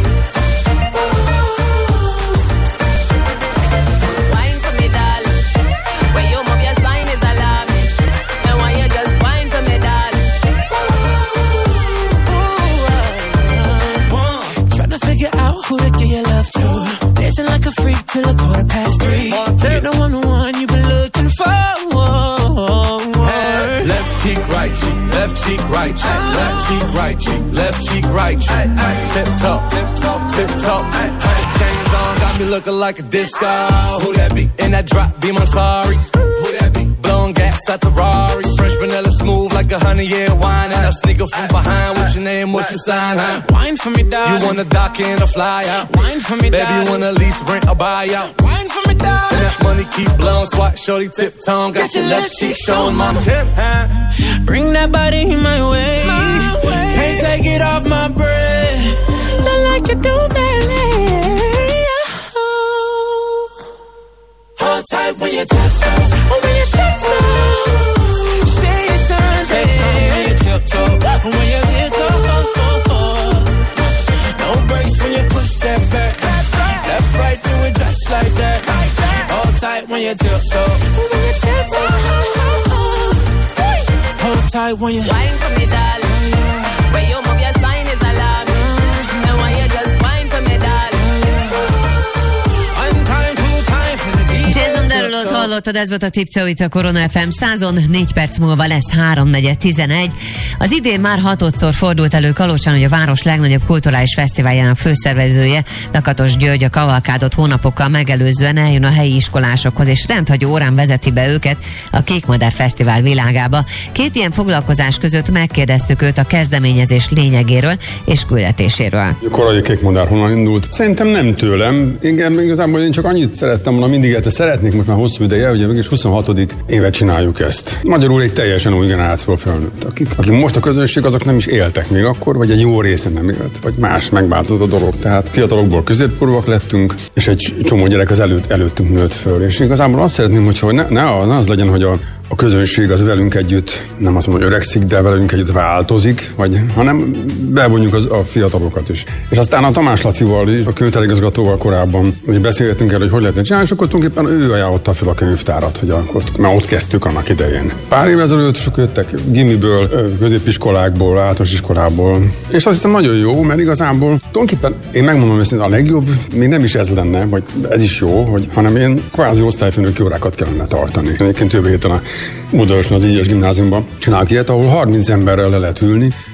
Wine for me, darling. When you move your spine is alarming. And when you just wine for me, darling. Tryna figure out who to give your love to. Dancing like a freak till 3:15. You know I'm the one you've been looking for. Left cheek, right cheek, left cheek, right cheek, left cheek, right cheek, left cheek, right cheek. Tip top, tip top, tip top. Chains on, got me looking like a disco. Who that be? In that drop, be my sorry. Who that be? Blowing gas at the Rari. Fresh vanilla smooth like a 100-year wine. And I sneak up from behind. What's your name? What's your sign? Huh? Wine for me, darling. You wanna dock in or fly out? Wine for me, darling. Baby, you wanna lease, rent or buy out? Wine for me, darling. And that money keep blowing, swat, shorty, tip tongue. Got your left cheek showing, mama. Tip, huh? Bring that body my way. Can't take it off my breath. Not like you do, baby. Hold tight when you tiptoe. Oh, when you tiptoe. Say something when you tiptoe. When you tiptoe. No breaks when you push that back. Left, right, do it just like that. Hold tight when you tiptoe. When you tiptoe. Hold tight when you wine for me, darling. When you move your spine is alarming. And when you just wine for me, darling. One time, two time for the DJ. Jason Derulo-t hallottad, ez volt a Tiptoe itt a Korona FM 100-on, 4 perc múlva lesz 3:11. Az idén már 6-szor fordult elő Kalocsán, hogy a város legnagyobb kulturális fesztiváljának főszervezője, Lakatos György a kavalkádot hónapokkal megelőzően eljön a helyi iskolásokhoz, és rendhagyó órán vezeti be őket a Kékmadár Fesztivál világába. 2 ilyen foglalkozás között megkérdeztük őt a kezdeményezés lényegéről és küldetéséről. A korai Kékmadár honnan indult? Szerintem nem tőlem. Igazából én csak annyit szerettem volna mindig, hogy szeretnék most már hosszú ideje, ugye mégis 26. évet csináljuk ezt. Magyarul egy teljesen új generáció felnőtt. Akik most a közönség, azok nem is éltek még akkor, vagy egy jó része nem élt, vagy más megváltozott a dolog. Tehát fiatalokból középkorúak lettünk, és egy csomó gyerek az előttünk nőtt föl. És igazából azt szeretném, hogy ne az legyen, hogy a közönség az velünk együtt, nem azt mondom, hogy öregszik, de velünk együtt változik, hanem bevonjuk a fiatalokat is. És aztán a Tamás Lacival, a könyvtárigazgatóval korábban ugye beszélgettünk el, hogy lehetne csinálni, és akkor tulajdonképpen ő ajánlotta fel a könyvtárat, hogy akkor már ott kezdtük annak idején. Pár évvel ezelőtt sok jöttek gimiből, középiskolákból, általános iskolából, és azt hiszem nagyon jó, mert igazából tulajdonképpen én megmondom őszintén, a legjobb még nem is ez lenne, vagy ez is jó, hanem én kvázi osztályfőnöki órákat kellene tartani. Egyébként jövő héten a Budaörsön az Ígyes Gimnáziumban csinálok ilyet, ahol 30 emberrel le lehet ülni,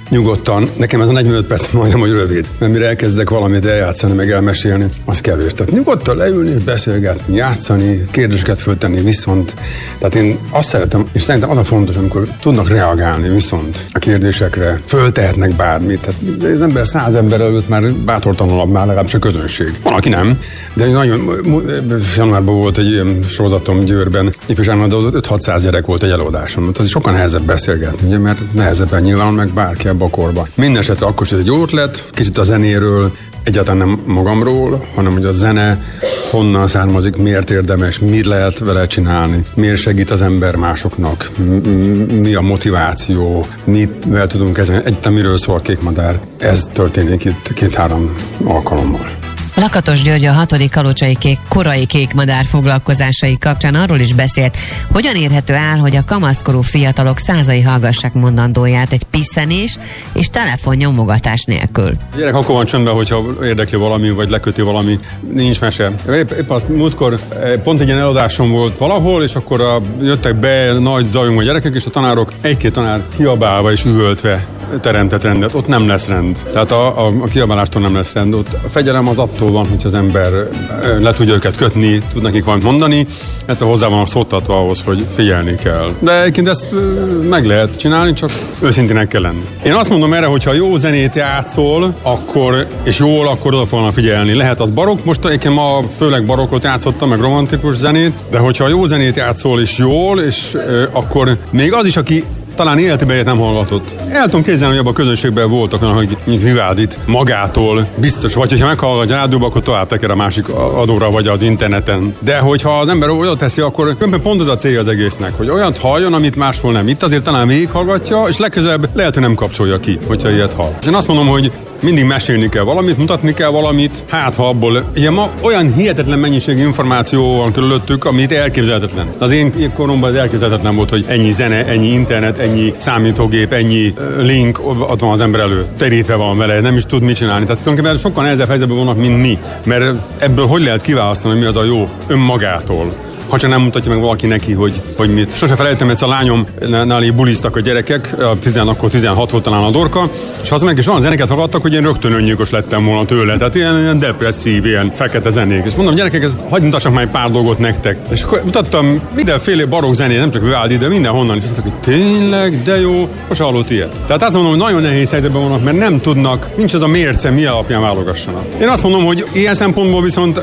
nyugodtan. Nekem ez a 45 perc majdnem, hogy rövid, mert mire elkezdek valamit eljátszani, meg elmesélni, az kevés. Tehát nyugodtan leülni, beszélgetni, játszani, kérdéseket föltenni viszont. Tehát én azt szeretem, és szerintem az a fontos, amikor tudnak reagálni viszont a kérdésekre, föltehetnek bármit. Tehát az ember 100 ember előtt már bátortalanabb, már legalábbis a közönség. Van, aki nem, de nagyon januárban volt egy ilyen sorozatom Győrben, ifjúságban, de 5-600 gyerek volt egy előadáson. Az sokkal nehezebb beszélgetni, ugye, mert nehezebben nyilván meg bárki ebbe a korba. Mindenesetre akkor is egy jó ötlet, kicsit a zenéről, egyáltalán nem magamról, hanem hogy a zene honnan származik, miért érdemes, mit lehet vele csinálni, miért segít az ember másoknak, mi a motiváció, mivel tudunk ezen, egyáltalán miről szól a Kékmadár. Ez történik itt 2-3 alkalommal. Lakatos György a 6. Kalocsai korai kékmadár foglalkozásai kapcsán arról is beszélt, hogyan érhető el, hogy a kamaszkorú fiatalok százai hallgassák mondandóját egy pisszenés és telefonnyomogatás nélkül. A gyerek akkor van csöndben, hogyha érdekli valami, vagy leköti valami, nincs mese. Épp azt múltkor pont egy ilyen eladásom volt valahol, és akkor jöttek be nagy zajongó gyerekek, és a tanárok, egy-két tanár kiabálva és üvöltve teremtett rendet. Ott nem lesz rend. Tehát a kiabálástól nem lesz rend. Ott a fegyelem az attól van, hogy az ember le tudja őket kötni, tud nekik valamit mondani, illetve hozzá vannak szoktatva ahhoz, hogy figyelni kell. De egyébként ezt meg lehet csinálni, csak őszintének kell lenni. Én azt mondom erre, hogyha jó zenét játszol, és jól, akkor oda fognak figyelni. Lehet az barokk, most egyébként ma főleg barokkot játszottam, meg romantikus zenét, de hogyha jó zenét játszol és jól, és akkor még az is, aki talán életében ilyet nem hallgatott. El tudom képzelni, hogy abban a közönségben voltak olyan, hogy Vivaldit magától biztos, vagy hogyha meghallgatja rádióba, akkor tovább teker a másik adóra, vagy az interneten. De hogyha az ember oda teszi, akkor pont az a célja az egésznek, hogy olyat halljon, amit máshol nem. Itt azért talán végighallgatja, és legközelebb lehet, hogy nem kapcsolja ki, hogyha ilyet hall. Én azt mondom, hogy mindig mesélni kell valamit, mutatni kell valamit, hát ha abból, ugye ma olyan hihetetlen mennyiségű információ van körülöttük, amit elképzelhetetlen. Az én koromban az elképzelhetetlen volt, hogy ennyi zene, ennyi internet, ennyi számítógép, ennyi link ott van az ember előtt, terítve van vele, nem is tud mit csinálni. Tehát tulajdonképpen sokkal nehezebb helyzetben vannak, mint mi. Mert ebből hogy lehet kiválasztani, hogy mi az a jó önmagától? Ha csak nem mutatja meg valaki neki, hogy mit. Sose felejtem, egyszer a lányom náli buliztak a gyerekek, akkor 16 volt talán a Dorka, és azt mondják, és olyan zeneket hallgattak, hogy én rögtön öngyilkos lettem volna tőle. Tehát ilyen depresszív, ilyen fekete zenék. És mondom, gyerekek, hadd mutassak már egy pár dolgot nektek. És akkor mutattam mindenféle barokk zenét, nem csak Vivaldi, de mindenhonnan. És azt mondták, hogy tényleg, de jó, most hallott ilyet. Tehát azt mondom, hogy nagyon nehéz helyzetben vannak, mert nem tudnak, nincs az a mérce, mi alapján válogassanak. Én azt mondom, hogy ilyen szempontból viszont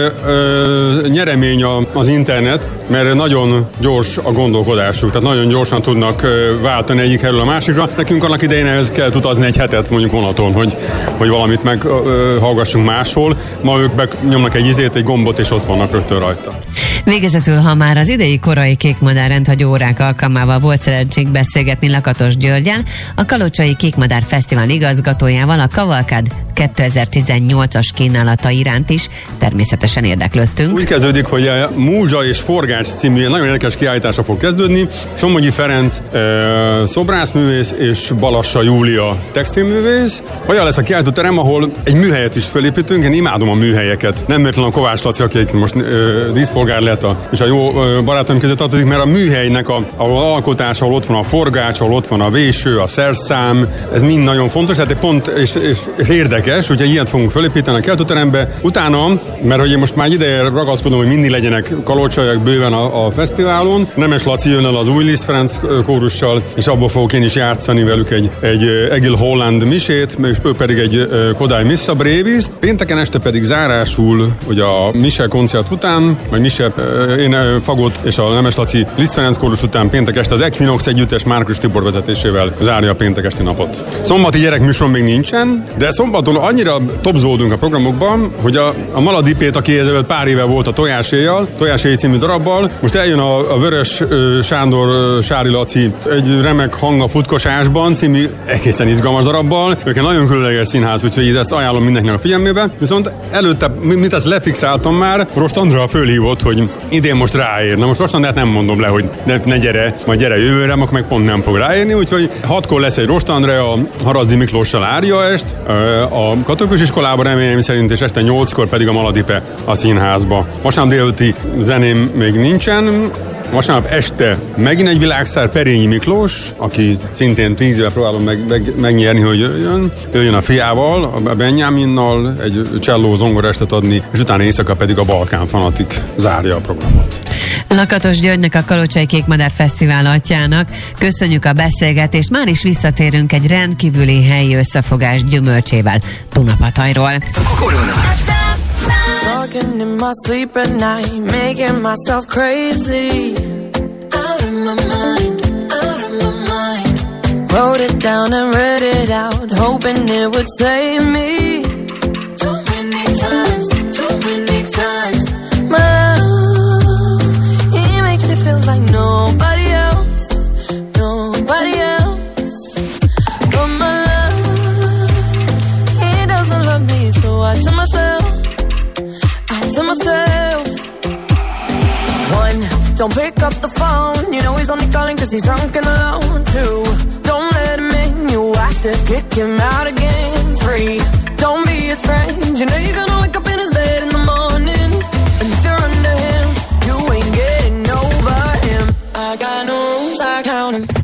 nyeremény az internet, mert nagyon gyors a gondolkodásuk, tehát nagyon gyorsan tudnak váltani egyik helyről a másikra. Nekünk annak idején ehhez kell utazni egy hetet mondjuk vonaton, hogy valamit meghallgassunk máshol. Ma ők nyomnak egy gombot, és ott vannak rögtön rajta. Végezetül, ha már az idei korai kékmadár rendhagyó órák alkalmával volt szerencség beszélgetni Lakatos Györggyel, a Kalocsai Kékmadár Fesztivál igazgatójával, a Kavalkád 2018-as kínálata iránt is természetesen érdeklődtünk. Úgy kezdődik, hogy a Múzsa és Forgács című nagyon érdekes kiállítása fog kezdődni. Somogyi Ferenc szobrászművész és Balassa Júlia textilművész. Olyan lesz a kiállítóterem, ahol egy műhelyet is felépítünk. Én imádom a műhelyeket. Nem véletlenül a Kovács Laci, aki most díszpolgár lett és a jó barátaim között tartozik, mert a műhelynek a alkotás, ahol ott van a forgács, ahol ott van a véső, a szerszám, ez mind nagyon fontos, tehát pont és érdekes, úgyhogy ilyet fogunk felépíteni a kiállítóterembe. Utána, mert hogy én most már ideje ragaszkodom, hogy mindig legyenek kalocsaiak bőven a fesztiválon. Nemes Laci jön el az új Liszt Ferenc kórussal, és abból fogok én is játszani velük egy Egil Holland misét, és ő pedig egy Kodály Missa Brevis. Pénteken este pedig zárásul, hogy a mise koncert után, vagy mise én Fagot és a Nemes Laci Liszt Ferenc kórus után péntek este az Equinox együttes Márkus Tibor vezetésével zárja a péntek esti napot. Szombati gyerekműsor még nincsen, de szombaton annyira topzódunk a programokban, hogy a Maladipét, aki ezelőtt pár éve volt a Tojáséj című darabbal, most eljön a Vörös Sándor Sári Laci egy remek hang a futkosásban című egészen izgalmas darabbal. Ők egy nagyon különleges színház, úgyhogy ezt ajánlom mindenkinek a figyelmébe. Viszont előtte, mint ezt lefixáltam már, Rost Andrea fölhívott, hogy idén most ráér. Na most Rost Andrát nem mondom le, hogy ne gyere, majd gyere jövőre, akkor meg pont nem fog ráérni, úgyhogy 6-kor lesz egy Rost Andrea Haraszdi Miklóssal áriaest a katolikus iskolában reményeim szerint, és este 8-kor pedig a Maladipe a színházba. Vasárnap délután zeném még nincsen, Vasárnap este megint egy világsztár, Perényi Miklós, aki szintén 10 éve próbálom megnyerni, hogy jöjjön. Ő jön a fiával, a Benjaminnal egy cselló zongorestet adni, és utána éjszaka pedig a Balkán Fanatik zárja a programot. Lakatos Györgynek, a Kalocsai Kékmadár Fesztivál atyának köszönjük a beszélgetést, már is visszatérünk egy rendkívüli helyi összefogás gyümölcsével Dunapatajról. Talking in my sleep at night, making myself crazy. Out of my mind, out of my mind. Wrote it down and read it out, hoping it would save me. Too many times, too many times. My love, he makes it feel like nobody else, nobody else. But my love, he doesn't love me, so I tell myself, one, don't pick up the phone, you know he's only calling cause he's drunk and alone. Two, don't let him in, you have to kick him out again. Three, don't be his friend, you know you're gonna wake up in his bed in the morning. And if you're under him, you ain't getting over him. I got no rules, I count him.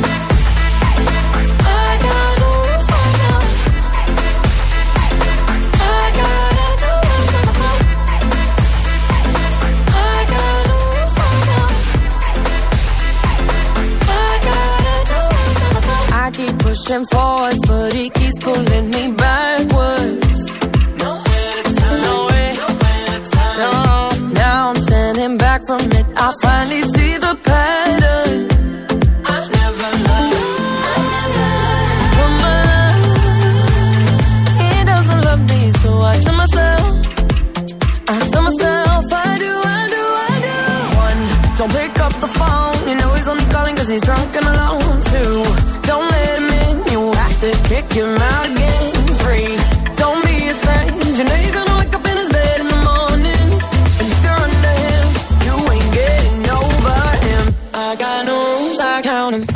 Pushing forwards, but he keeps pulling me backwards. Nowhere to turn, nowhere to turn. No, now I'm standing back from it. I finally see the pattern. I never loved. But my love, he doesn't love me, so I tell myself, I do. One, don't pick up the phone, you know he's only calling cause he's drunk and alone. Two, don't let him in, you have to kick him out again. Three, don't be his friend, you know you're gonna wake up in his bed in the morning. And if you're under him, you ain't getting over him. I got no rules, I count him.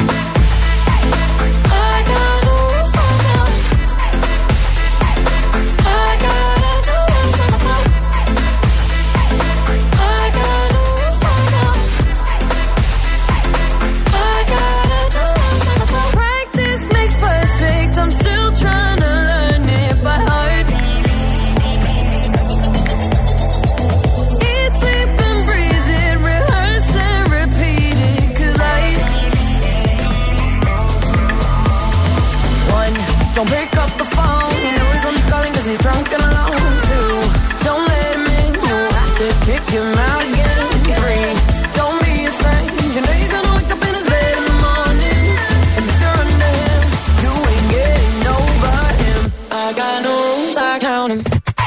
Don't pick up the phone, you know he's only calling cause he's drunk and alone. Two, don't let him in, you have to kick him out again. Three, don't be his friend, you know you're gonna wake up in his bed in the morning. And if you're under him, you ain't getting over him. I got no rules, I count him.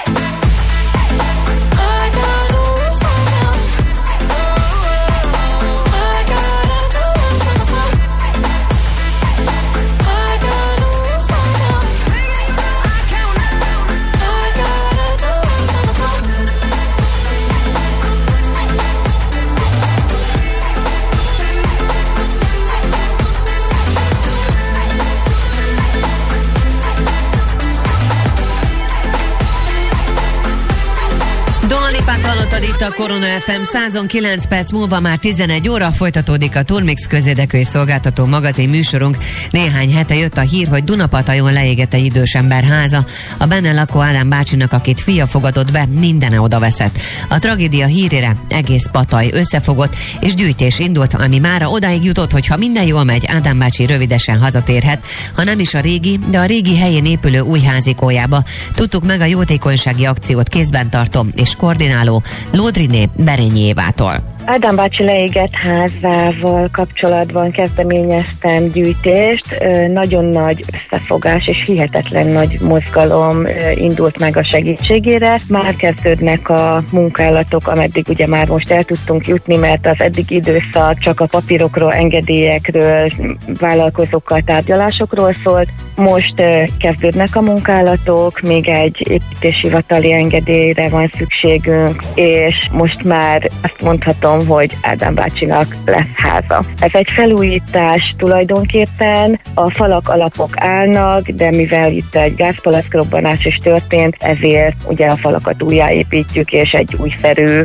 Hallottad itt a Korona FM 109 perc múlva, már 11 óra, folytatódik a Turmix közérdekű és szolgáltató magazin műsorunk. Néhány hete jött a hír, hogy Dunapatajon leégett egy idős ember háza. A benne lakó Ádám bácsinak, akit fia fogadott be, mindene odaveszett. A tragédia hírére egész Pataj összefogott, és gyűjtés indult, ami mára odáig jutott, hogy ha minden jól megy, Ádám bácsi rövidesen hazatérhet, ha nem is a régi, de a régi helyén épülő új házikójába. Tudtuk meg a jótékonysági akciót kézben tartó és koordináló Lódriné Berényi Évától. Ádám bácsi leégett házával kapcsolatban kezdeményeztem gyűjtést. Nagyon nagy összefogás és hihetetlen nagy mozgalom indult meg a segítségére. Már kezdődnek a munkálatok, ameddig ugye már most el tudtunk jutni, mert az eddig időszak csak a papírokról, engedélyekről, vállalkozókkal, tárgyalásokról szólt. Most kezdődnek a munkálatok, még egy építéshivatali engedélyre van szükségünk, és most már azt mondhatom, tudom, hogy Ádám bácsinak lesz háza. Ez egy felújítás tulajdonképpen, a falak alapok állnak, de mivel itt egy gázpalackrobbanás is történt, ezért ugye a falakat újjáépítjük, és egy újszerű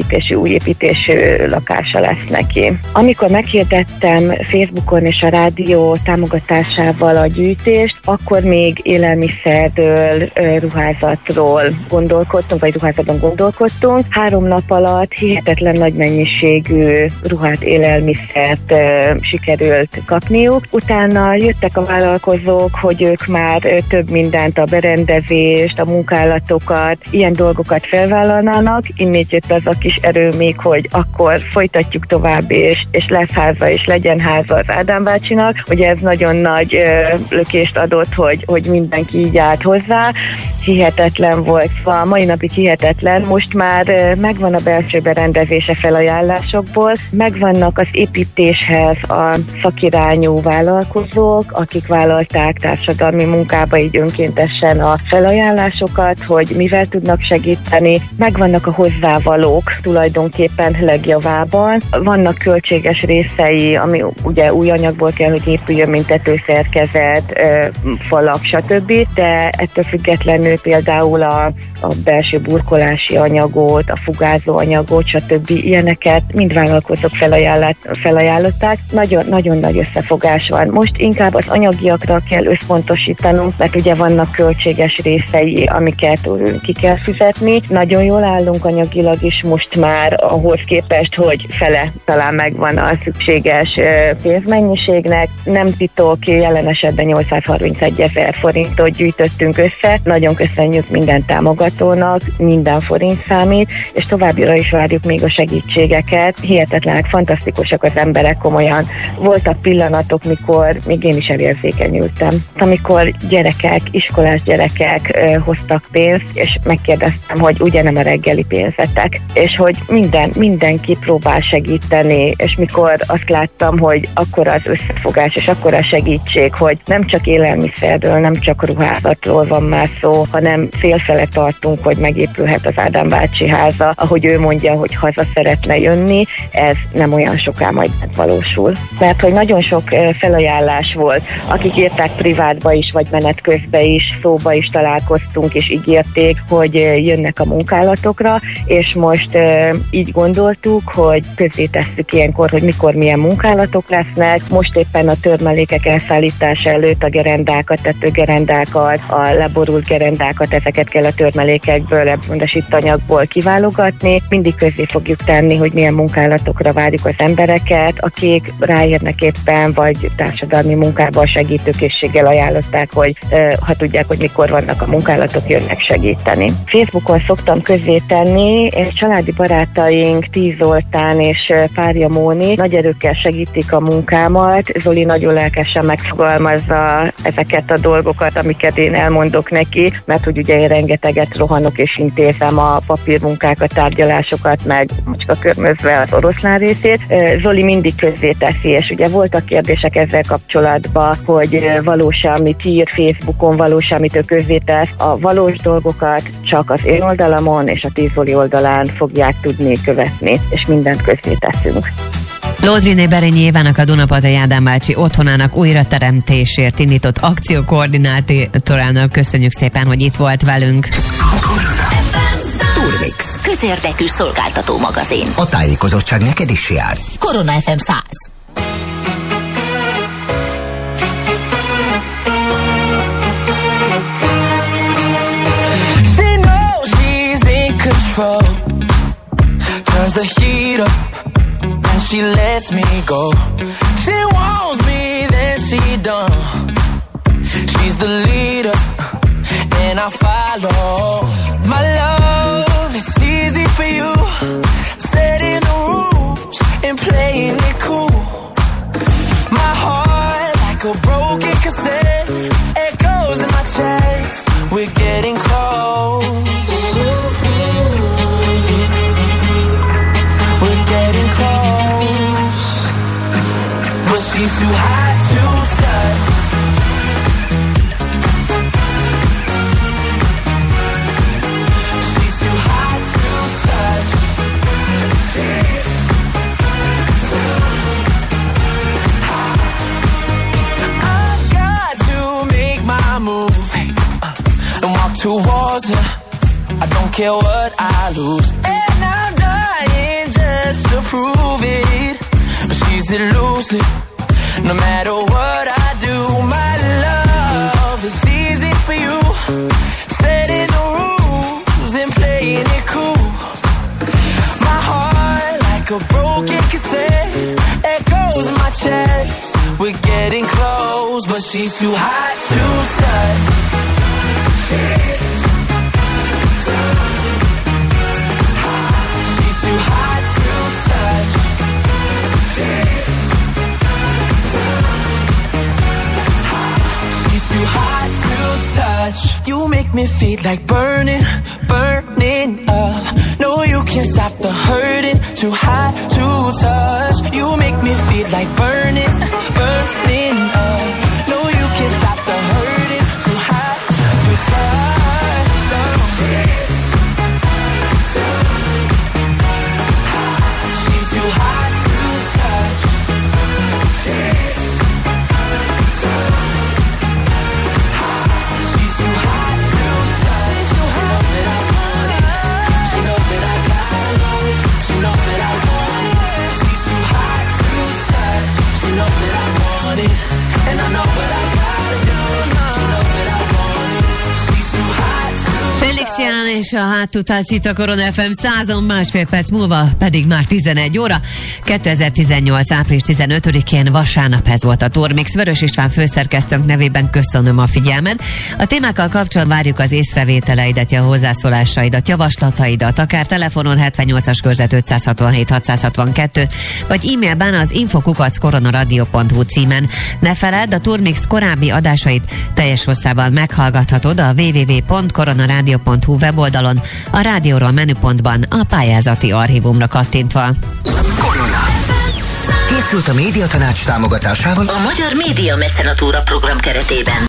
új építésű lakása lesz neki. Amikor meghirdettem Facebookon és a rádió támogatásával a gyűjtést, akkor még élelmiszerről, ruházatról gondolkodtunk, vagy ruházatban gondolkodtunk. 3 nap alatt hihetetlen nagy mennyiségű ruhát, élelmiszert sikerült kapniuk. Utána jöttek a vállalkozók, hogy ők már több mindent, a berendezést, a munkálatokat, ilyen dolgokat felvállalnának. Innét jött az a kis erő még, hogy akkor folytatjuk tovább, és lesz háza, és legyen háza az Ádám bácsinak. Ugye ez nagyon nagy lökést adott, hogy mindenki így állt hozzá. Hihetetlen volt, szóval mai napig hihetetlen. Most már megvan a belső berendezése felajánlásokból, megvannak az építéshez a szakirányú vállalkozók, akik vállalták társadalmi munkába így önkéntesen a felajánlásokat, hogy mivel tudnak segíteni, megvannak a hozzávalók tulajdonképpen legjavában. Vannak költséges részei, ami ugye új anyagból kell, hogy épüljön, mint tetőszerkezet, falak, stb. De ettől függetlenül például a belső burkolási anyagot, a fugázó anyagot, stb. Ilyeneket mind vállalkozók felajánlották. Nagyon nagy összefogás van. Most inkább az anyagiakra kell összpontosítanunk, mert ugye vannak költséges részei, amiket ki kell fizetni. Nagyon jól állunk anyagilag is most már ahhoz képest, hogy fele talán megvan a szükséges pénzmennyiségnek. Nem titok, jelen esetben 831 000 forintot gyűjtöttünk össze. Nagyon köszönjük minden támogatónak, minden forint számít, és továbbra is várjuk még a segítségeket. Hihetetlenek, fantasztikusak az emberek, komolyan. Voltak pillanatok, mikor még én is elérzékenyültem. Amikor gyerekek, iskolás gyerekek hoztak pénzt, és megkérdeztem, hogy ugye nem a reggeli pénzetek, és hogy mindenki próbál segíteni, és mikor azt láttam, hogy akkora az összefogás, és akkora a segítség, hogy nem csak élelmiszerről, nem csak ruházatról van már szó, hanem félfele tartunk, hogy megépülhet az Ádám bácsi háza, ahogy ő mondja, hogy haza szeretne jönni, ez nem olyan soká majd megvalósul. Mert hogy nagyon sok felajánlás volt, akik írták privátba is, vagy menet közben is, szóba is találkoztunk, és ígérték, hogy jönnek a munkálatokra, és most így gondoltuk, hogy közzé tesszük ilyenkor, hogy mikor milyen munkálatok lesznek. Most éppen a törmelékek elszállítása előtt a gerendákat, tetőgerendákat, a leborult gerendákat, ezeket kell a törmelékekből, ebből a sittanyagból kiválogatni. Mindig közzé fogjuk tenni, hogy milyen munkálatokra várjuk az embereket, akik ráérnek éppen, vagy társadalmi munkában segítőkészséggel ajánlották, hogy ha tudják, hogy mikor vannak a munkálatok, jönnek segíteni. Facebookon szoktam közzé tenni, és családi barátaink Tíz Zoltán és párja Móni nagy erőkkel segítik a munkámat. Zoli nagyon lelkesen megfogalmazza ezeket a dolgokat, amiket én elmondok neki, mert hogy ugye én rengeteget rohanok és intézem a papírmunkákat, tárgyalásokat, meg macskakörmözve az oroszlán részét. Zoli mindig közzé teszi, és ugye voltak kérdések ezzel kapcsolatban, hogy valós-e, amit ír Facebookon, valós-e, amit ő közzétesz. A valós dolgokat csak az én oldalamon és a Tíz Zoli oldalán fogják tudni követni, és mindent közzé teszünk. Lózriné Berényi Évának, a Dunapadai Ádám bácsi otthonának újrateremtésért indított akciókoordinátorának köszönjük szépen, hogy itt volt velünk. Turmix, közérdekű szolgáltató magazin. A tájékozottság neked is jár. Korona FM 100. She knows she's in control. Turns the heat up and she lets me go. She wants me, then she don't. She's the leader and I follow. My love, it's easy for you. Setting the rules and playing it cool. My heart like a broken cassette, echoes in my chest. We're getting close. We're getting close. But she's too hot to touch. She's too hot to touch. loser. I don't care what I lose. And I'm dying just to prove it. But she's elusive. No matter what I do, my love is easy for you. Setting the rules and playing it cool. My heart like a broken cassette echoes in my chest. We're getting close, but she's too hot to touch. She's too hot to touch. She's too hot to touch. You make me feel like burning, burning up. No, you can't stop the hurting. Too hot to touch. You make me feel like burning, burning up. No, you can't stop the hurting. Too hot to touch. She's too hot to touch. She's too hot to touch. She knows that I want it. She knows that I got it. She knows that I want it. She's too hot to touch. She knows that I want it. And I know what I gotta do. She knows that I want it. She's too hot to Felix Ján és a hátutács itt a Korona FM 100-on, másfél perc múlva pedig már 11 óra. 2018. április 15-én vasárnap ez volt a Turmix. Vörös István főszerkesztőnk nevében köszönöm a figyelmet. A témákkal kapcsolatban várjuk az észrevételeidet, a hozzászólásaidat, javaslataidat, akár telefonon 78-as körzet 567 662, vagy e-mailben az info@koronaradio.hu címen. Ne feledd, a Turmix korábbi adásait teljes hosszában meghallgathatod a www.koronaradio.hu weboldalon, a rádióról menüpontban a pályázati archívumra kattintva. Készült a Médiatanács támogatásával a Magyar Média Mecenatúra program keretében.